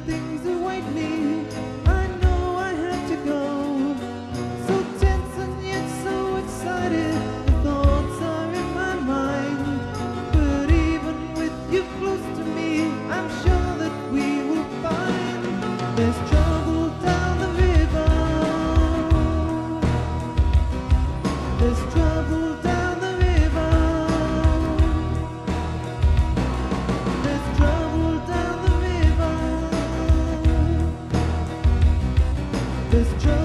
things await me. I know I have to go. So tense and yet so excited. The thoughts are in my mind. But even with you close to me, I'm sure that we will find there's trouble down the river. There's trouble down the river. There's trouble down the river. There's trouble.